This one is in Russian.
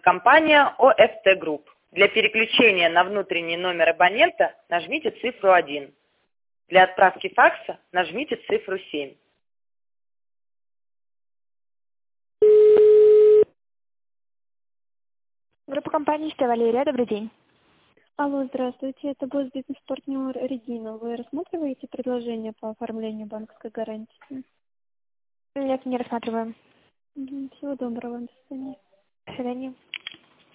Компания ОФТ Групп. Для переключения на внутренний номер абонента нажмите цифру 1. Для отправки факса нажмите цифру 7. Группа компании «Что, Валерия», добрый день. Алло, здравствуйте, это будет бизнес-партнер Регина. Вы рассматриваете предложение по оформлению банковской гарантии? Нет, не рассматриваем. Всего доброго, до свидания. До свидания.